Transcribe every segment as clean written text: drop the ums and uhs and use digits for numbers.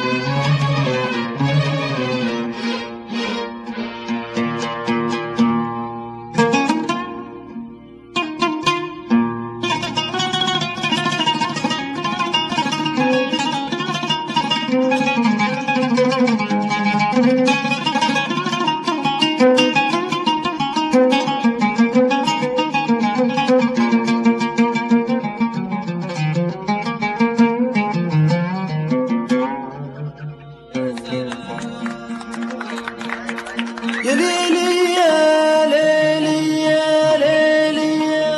يا ليلي يا ليلي يا ليلي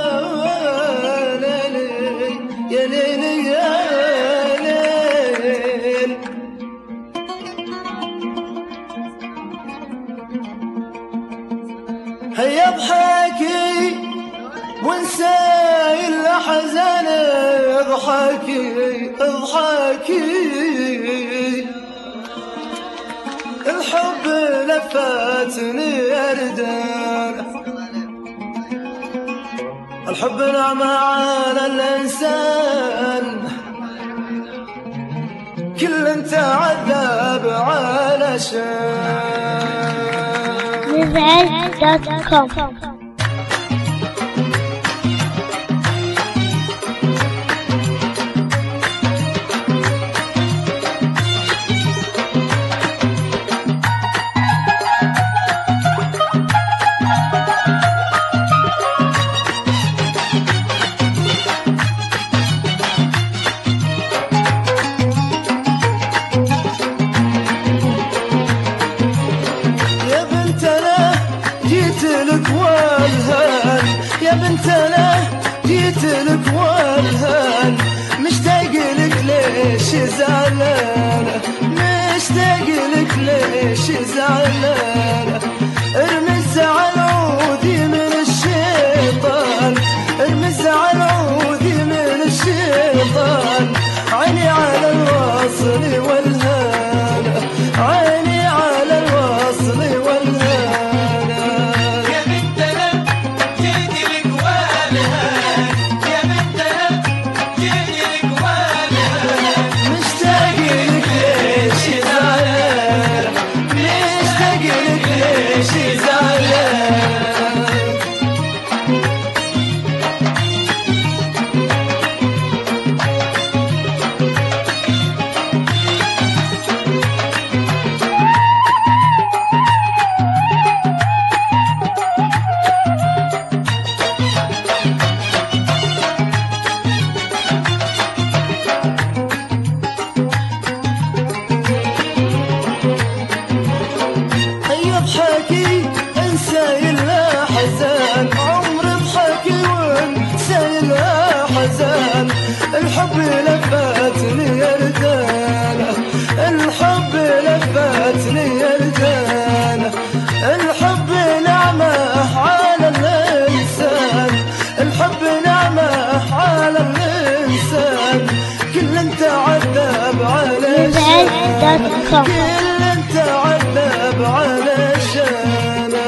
يا ليلي يا ليل. هيا اضحكي وانساي الاحزان، اضحكي اضحكي، الحب لفاتني أردان، الحب نعمة على الإنسان، كل انت عذاب علشان يا بنت انا جيت لك والهان، مشتاق لك ليش زعلانه، مشتاق لك ليش زعلانه، ارمي الزعل عودي من الشيطان، ارمي الزعل عودي من الشيطان، عيني على الوصل والهانه، عيني على الوصل والهانه. الحب لفاتني أردانه، الحب لفاتني أردانه، الحب نعمة على الإنسان، الحب نعمة على الإنسان، كل انت عذاب علشان، كل انت عذاب علشان.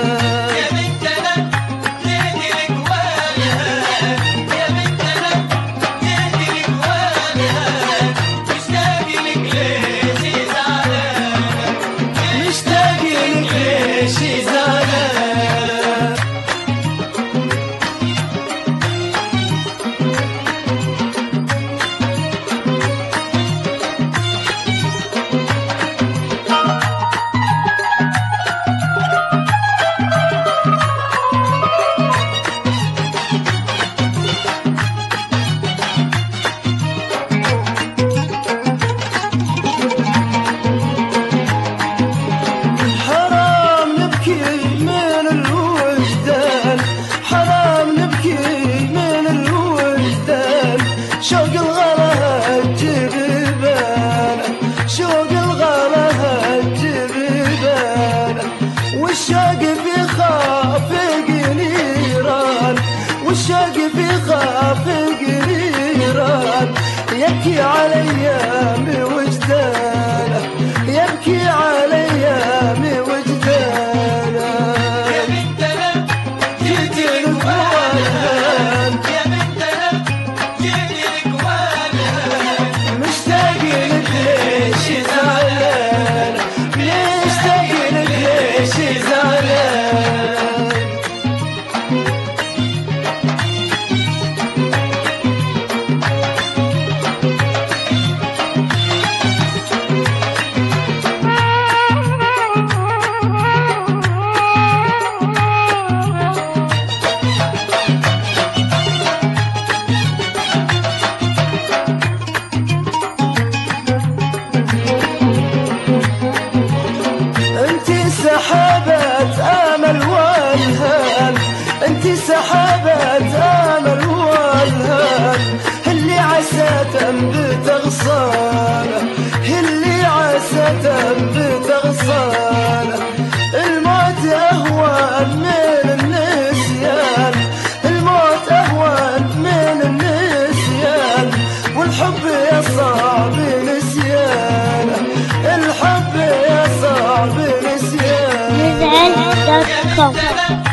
والشوق في خافق نيران، والشوق في خافق نيران، يبكي على ايام وجدانه، يبكي على ايام وجدانه. يا بنت انا جيت لك والهان، يا بنت انا جيت لك والهان، مشتاق لك ليش زعلان. gmail.com